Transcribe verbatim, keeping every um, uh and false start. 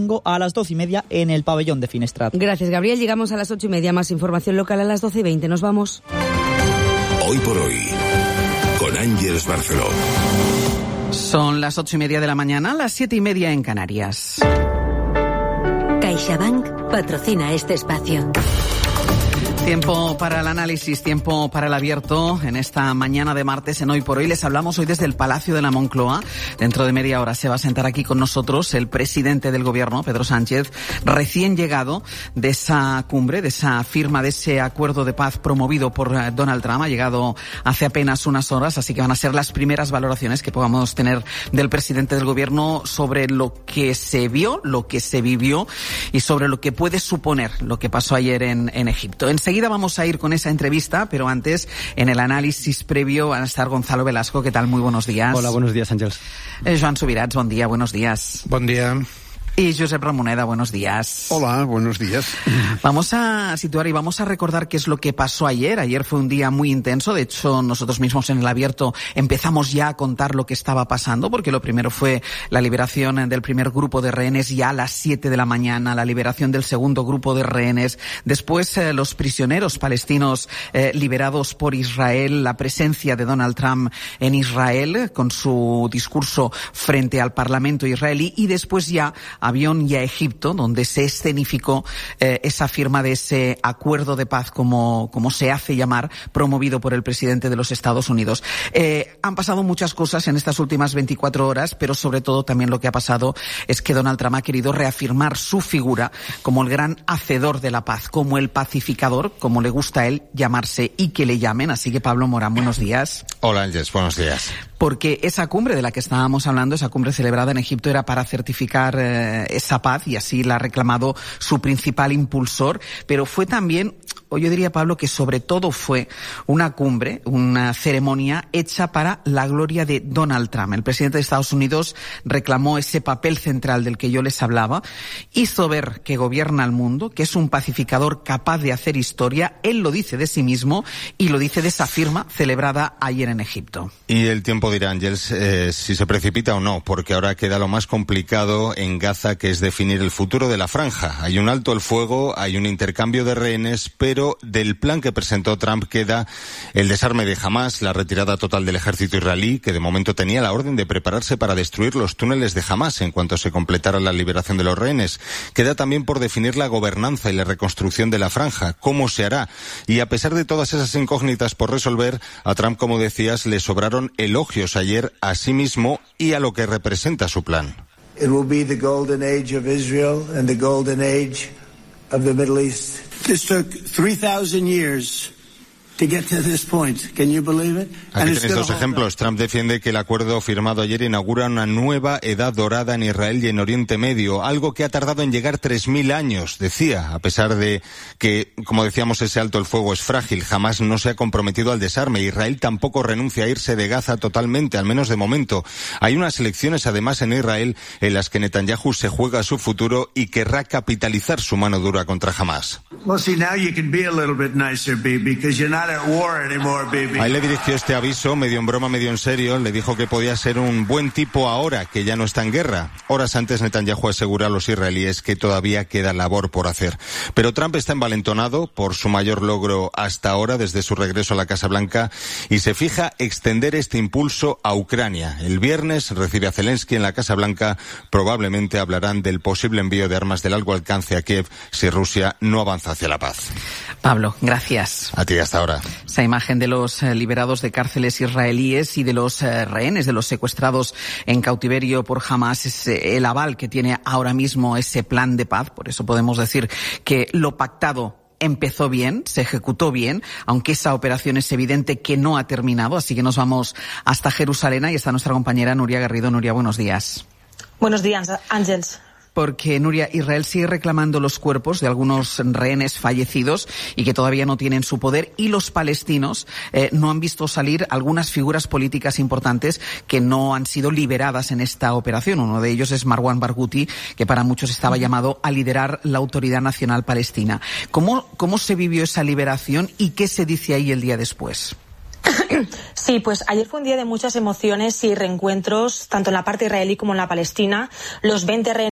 domingo a las doce y media en el pabellón de Finestrat. Gracias, Gabriel. Llegamos a las ocho y media. Más información local a las doce y veinte. Nos vamos. Hoy por hoy, con Ángeles Barceló. Son las ocho y media de la mañana, las siete y media en Canarias. CaixaBank patrocina este espacio. Tiempo para el análisis, tiempo para el abierto en esta mañana de martes en Hoy por Hoy. Les hablamos hoy desde el Palacio de la Moncloa. Dentro de media hora se va a sentar aquí con nosotros el presidente del Gobierno, Pedro Sánchez, recién llegado de esa cumbre, de esa firma, de ese acuerdo de paz promovido por Donald Trump. Ha llegado hace apenas unas horas, así que van a ser las primeras valoraciones que podamos tener del presidente del Gobierno sobre lo que se vio, lo que se vivió y sobre lo que puede suponer lo que pasó ayer en, en Egipto. Enseguida vamos a ir con esa entrevista, pero antes, en el análisis previo, van a estar Gonzalo Velasco. ¿Qué tal? Muy buenos días. Hola, buenos días, Àngels. Eh, Joan Subirats, buen día, buenos días. Buen día. Y Josep Ramoneda, buenos días. Hola, buenos días. Vamos a situar y vamos a recordar qué es lo que pasó ayer. Ayer fue un día muy intenso. De hecho, nosotros mismos en el abierto empezamos ya a contar lo que estaba pasando, porque lo primero fue la liberación del primer grupo de rehenes ya a las siete de la mañana, la liberación del segundo grupo de rehenes, después eh, los prisioneros palestinos eh, liberados por Israel, la presencia de Donald Trump en Israel con su discurso frente al Parlamento israelí y después ya avión y a Egipto, donde se escenificó eh, esa firma de ese acuerdo de paz, como, como se hace llamar, promovido por el presidente de los Estados Unidos. Eh, han pasado muchas cosas en estas últimas veinticuatro horas, pero sobre todo también lo que ha pasado es que Donald Trump ha querido reafirmar su figura como el gran hacedor de la paz, como el pacificador, como le gusta a él llamarse y que le llamen. Así que, Pablo Morán, buenos días. Hola, Ángeles, buenos días. Porque esa cumbre de la que estábamos hablando, esa cumbre celebrada en Egipto, era para certificar eh, esa paz, y así la ha reclamado su principal impulsor, pero fue también, o yo diría, Pablo, que sobre todo fue una cumbre, una ceremonia hecha para la gloria de Donald Trump. El presidente de Estados Unidos reclamó ese papel central del que yo les hablaba, hizo ver que gobierna el mundo, que es un pacificador capaz de hacer historia. Él lo dice de sí mismo y lo dice de esa firma celebrada ayer en Egipto. Y el tiempo dirá, Ángels, eh, si se precipita o no, porque ahora queda lo más complicado en Gaza, que es definir el futuro de la franja. Hay un alto el fuego, hay un intercambio de rehenes, pero del plan que presentó Trump queda el desarme de Hamás, la retirada total del ejército israelí, que de momento tenía la orden de prepararse para destruir los túneles de Hamás en cuanto se completara la liberación de los rehenes. Queda también por definir la gobernanza y la reconstrucción de la franja, cómo se hará. Y a pesar de todas esas incógnitas por resolver, a Trump, como decías, le sobraron elogios ayer a sí mismo y a lo que representa su plan. It will be the golden age of Israel and the golden age of the Middle East. This took three thousand years to get to this point. Can you believe it? Aquí tenéis dos ejemplos. Trump defiende que el acuerdo firmado ayer inaugura una nueva edad dorada en Israel y en Oriente Medio, algo que ha tardado en llegar tres mil años, decía, a pesar de que, como decíamos, ese alto el fuego es frágil. Jamás no se ha comprometido al desarme. Israel tampoco renuncia a irse de Gaza totalmente, al menos de momento. Hay unas elecciones, además, en Israel, en las que Netanyahu se juega su futuro y querrá capitalizar su mano dura contra Hamás. Well, see, now you can be a little bit nicer, Bibi, because you're not at war anymore, Bibi. Ahí le dirigió este aviso, medio en broma, medio en serio. Le dijo que podía ser un buen tipo ahora, que ya no está en guerra. Horas antes, Netanyahu asegura a los israelíes que todavía queda labor por hacer. Pero Trump está envalentonado por su mayor logro hasta ahora, desde su regreso a la Casa Blanca, y se fija extender este impulso a Ucrania. El viernes recibe a Zelensky en la Casa Blanca. Probablemente hablarán del posible envío de armas de largo alcance a Kiev si Rusia no avanza hacia la paz. Pablo, gracias. A ti, hasta ahora. Esa imagen de los eh, liberados de cárceles israelíes y de los eh, rehenes, de los secuestrados en cautiverio por Hamás, es eh, el aval que tiene ahora mismo ese plan de paz. Por eso podemos decir que lo pactado empezó bien, se ejecutó bien, aunque esa operación es evidente que no ha terminado. Así que nos vamos hasta Jerusalén y está nuestra compañera Nuria Garrido. Nuria, buenos días. Buenos días, Àngels. Porque, Nuria, Israel sigue reclamando los cuerpos de algunos rehenes fallecidos y que todavía no tienen su poder, y los palestinos eh, no han visto salir algunas figuras políticas importantes que no han sido liberadas en esta operación. Uno de ellos es Marwan Barghouti, que para muchos estaba llamado a liderar la Autoridad Nacional Palestina. ¿Cómo, cómo se vivió esa liberación y qué se dice ahí el día después? Sí, pues ayer fue un día de muchas emociones y reencuentros, tanto en la parte israelí como en la palestina. Los veinte rehenes